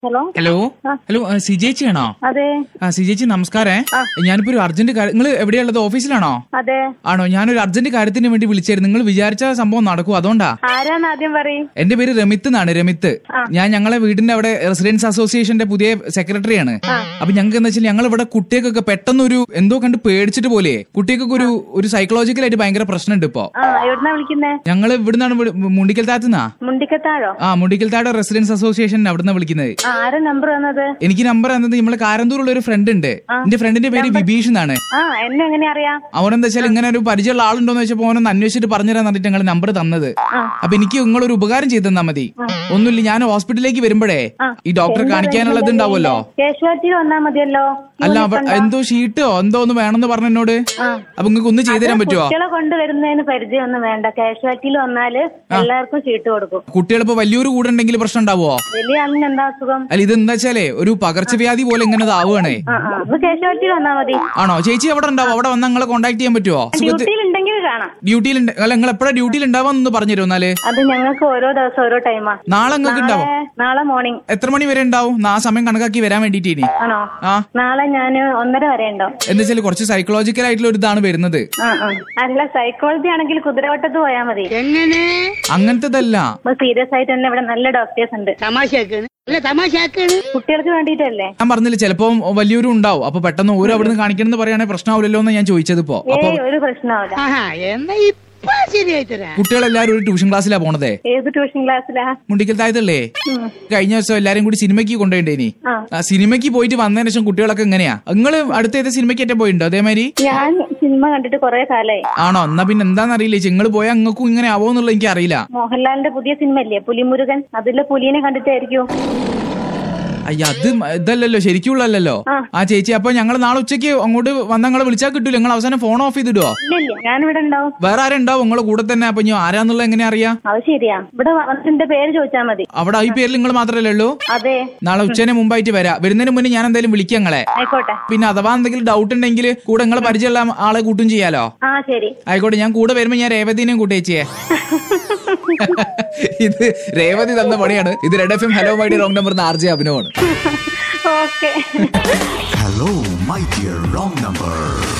Hello hello hello സിജേച്ചിയാണോ? അതെ. സിജേച്ചി നമസ്കാരേ. ഞാനിപ്പോ ഒരു അർജന്റ് കാര്യം, നിങ്ങൾ എവിടെയുള്ളത്? ഓഫീസിലാണോ? അതെ. ആണോ? ഞാനൊരു അർജന്റ് കാര്യത്തിന് വേണ്ടി വിളിച്ചായിരുന്നു. നിങ്ങൾ വിചാരിച്ച സംഭവം നടക്കും, അതുകൊണ്ടാ. ആരാന്ന് ആദ്യം പറയും. എന്റെ പേര് രമിത്ത് എന്നാണ്. രമിത്ത്. ഞാൻ ഞങ്ങളെ വീടിന്റെ അവിടെ റെസിഡൻസ് അസോസിയേഷന്റെ പുതിയ സെക്രട്ടറിയാണ്. അപ്പൊ ഞങ്ങൾക്ക് എന്താ വെച്ചാൽ ഞങ്ങൾ ഇവിടെ കുട്ടികൾക്കൊക്കെ പെട്ടെന്ന് ഒരു എന്തോ കണ്ട് പേടിച്ചിട്ട് പോലെ കുട്ടികൾക്കൊക്കെ ഒരു സൈക്കോളജിക്കലായിട്ട് ഭയങ്കര പ്രശ്നമുണ്ട് ഇപ്പൊ. എവിടുന്നാ വിളിക്കുന്നേ? ഞങ്ങൾ ഇവിടുന്നാണ്, മുണ്ടിക്കൽ താഴത്തുനിന്നാ. മുണ്ടിക്കത്താഴോ? മുണ്ടിക്കൽ താഴെ റെസിഡൻസ് അസോസിയേഷൻ അവിടുന്ന് വിളിക്കുന്നത്. ആരാ നമ്പർ തന്നത്? എനിക്ക് നമ്പർ തന്നത് നമ്മളെ കാരന്തൂരുള്ള ഒരു ഫ്രണ്ട് ഉണ്ട്. എന്റെ ഫ്രണ്ടിന്റെ പേര് വിഭീഷ് എന്നാണ്. എന്നെ എങ്ങനെ അറിയാം? അവനെന്താ വെച്ചാൽ ഇങ്ങനെ ഒരു പരിചയമുള്ള ആളുണ്ടോന്ന് വെച്ചപ്പോ അവനൊന്ന് അന്വേഷിച്ചിട്ട് പറഞ്ഞുതരാൻ പറഞ്ഞിട്ട് ഞങ്ങൾ നമ്പർ തന്നത്. അപ്പൊ എനിക്ക് നിങ്ങളൊരു ഉപകാരം ചെയ്ത് തന്നാ മതി. ഒന്നുമില്ല, ഞാൻ ഹോസ്പിറ്റലിലേക്ക് വരുമ്പോഴേ ഈ ഡോക്ടറെ കാണിക്കാനുള്ളത് ഉണ്ടാവുമല്ലോ. മതിയല്ലോ. അല്ല, എന്തോ ഷീട്ടോ എന്തോ ഒന്ന് വേണമെന്ന് പറഞ്ഞു എന്നോട്. അപ്പൊ നിങ്ങൾക്ക് ഒന്ന് ചെയ്തു തരാൻ പറ്റുമോ? കുട്ടികളെ കൊണ്ടുവരുന്നതിന് പരിചയമൊന്നും വേണ്ട. കാഷ്വാലിറ്റിയിൽ വന്നാല് എല്ലാവർക്കും ഷീട്ട് കൊടുക്കും. കുട്ടികളിപ്പോ വലിയൊരു കൂടെ ഉണ്ടെങ്കിൽ പ്രശ്നം ഉണ്ടാവോ? വലിയ ആളിന് എന്താ അസുഖം? അല്ല, ഇതെന്താ വെച്ചാലേ ഒരു പകർച്ചവ്യാധി പോലെ ഇങ്ങനെ ആവുകയാണേ. കാഷ്വാലിറ്റിയിൽ വന്നാ മതി. ആണോ? ചേച്ചി അവിടെ ഉണ്ടാവും? അവിടെ വന്നാൽ നിങ്ങളെ കോൺടാക്ട് ചെയ്യാൻ പറ്റുമോ? ഡ്യൂട്ടിയിൽ അല്ല, നിങ്ങൾ എപ്പോഴാണ് ഡ്യൂട്ടിയിൽ ഉണ്ടാവാന്ന് പറഞ്ഞു തരുമോ? എന്നാല് അത് ഞങ്ങൾക്ക് ഓരോ ദിവസം ഓരോ ടൈമാ. നാളെ നിങ്ങൾക്ക് ഉണ്ടാവും? നാളെ മോർണിംഗ്. എത്ര മണി വരെ ഉണ്ടാവും? ആ സമയം കണക്കാക്കി വരാൻ വേണ്ടിട്ട്. ആണോ? നാളെ ഞാൻ 1:30 വരെ ഉണ്ടാവും. എന്താ വെച്ചാൽ കുറച്ച് സൈക്കോളജിക്കൽ ആയിട്ടുള്ള ഒരു ഇതാണ് വരുന്നത്. അല്ല, സൈക്കോളജി ആണെങ്കിൽ കുതിരവട്ടത്ത് പോയാൽ മതി. എങ്ങനെ? അങ്ങനത്തതല്ല, സീരിയസ് ആയിട്ട് തന്നെ ഇവിടെ നല്ല ഡോക്ടേഴ്സ് ഉണ്ട്. കുട്ടികൾക്ക് വേണ്ടിട്ടല്ലേ? ഞാൻ പറഞ്ഞില്ല, ചിലപ്പോ വലിയൊരു ഉണ്ടാവും. അപ്പൊ പെട്ടെന്ന് ഓരോ അവിടുന്ന് കാണിക്കണമെന്ന് പറയുകയാണെങ്കിൽ പ്രശ്നമാവില്ലല്ലോ എന്ന് ഞാൻ ചോദിച്ചത്. ഇപ്പോ ഒരു പ്രശ്നമാവില്ല. കുട്ടികളെല്ലാരും ഒരു ട്യൂഷൻ ക്ലാസ്സിലാ പോണതേ. ഏത് ട്യൂഷൻ ക്ലാസ്സിലാ? മുണ്ടിക്കൽ താഴത്തല്ലേ. കഴിഞ്ഞ ദിവസം എല്ലാരും കൂടി സിനിമയ്ക്ക് കൊണ്ടുപോയിട്ടേനി. സിനിമയ്ക്ക് പോയിട്ട് വന്നതിന് ശേഷം കുട്ടികളൊക്കെ എങ്ങനെയാ? നിങ്ങൾ അടുത്ത ഏത് സിനിമയ്ക്ക് ഏറ്റവും പോയിട്ടോ? അതേമാതിരി ഞാൻ സിനിമ കണ്ടിട്ട് കുറെ കാലായി. ആണോ? എന്നാ പിന്നെ എന്താണെന്നറിയില്ലേ, നിങ്ങൾ പോയാൽ നിങ്ങൾക്കും ഇങ്ങനെ ആവോന്നുള്ള എനിക്ക് അറിയില്ല. മോഹൻലാലിന്റെ പുതിയ സിനിമ ഇല്ലേ പുലിമുരുകൻ? അതിലെ പുലിനെ കണ്ടിട്ടായിരിക്കും. അയ്യ, അത് ഇതല്ലല്ലോ, ശരിക്കുള്ളല്ലോ. ചേച്ചി, അപ്പൊ ഞങ്ങൾ നാളെ ഉച്ചയ്ക്ക് അങ്ങോട്ട് വന്ന നിങ്ങളെ വിളിച്ചാൽ കിട്ടൂല? നിങ്ങൾ അവസാനം ഫോൺ ഓഫ് ചെയ്തിടുവോ? ഞാനിവിടെ ഉണ്ടാവും. വേറെ ആരുണ്ടാവും നിങ്ങളെ കൂടെ തന്നെ? അപ്പൊ ഞാൻ ആരാന്നുള്ള എങ്ങനെ അറിയാം? അത് ശരിയാ. ഇവിടെ വന്നിട്ട് പേര് ചോദിച്ചാൽ മതി. അവിടെ ഈ പേരിൽ നിങ്ങൾ മാത്രല്ലേ ഉള്ളൂ? അതെ. നാളെ ഉച്ചന് മുമ്പായിട്ട് വരാം. വരുന്നതിന് മുന്നേ ഞാൻ എന്തായാലും വിളിക്കാം നിങ്ങളെ. ആയിക്കോട്ടെ. പിന്നെ അഥവാ എന്തെങ്കിലും ഡൗട്ട് ഉണ്ടെങ്കിൽ കൂടെ നിങ്ങളെ പരിചയമുള്ള ആളെ കൂട്ടും ചെയ്യാലോ. ശരി, ആയിക്കോട്ടെ. ഞാൻ കൂടെ വരുമ്പോ ഞാൻ രേവതിനെയും കൂട്ടേച്ചിയെ. ഇത് രേവതി തന്ന പണിയാണ്. ഇത് red FM hello my dear wrong number RJ അഭിനവാണ്. Okay. Hello, my dear wrong number.